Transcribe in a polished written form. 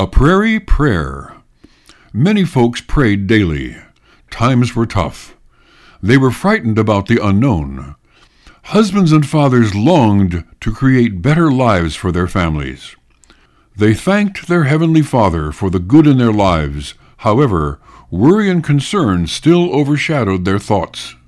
A Prairie Prayer. Many folks prayed daily. Times were tough. They were frightened about the unknown. Husbands and fathers longed to create better lives for their families. They thanked their Heavenly Father for the good in their lives. However, worry and concern still overshadowed their thoughts.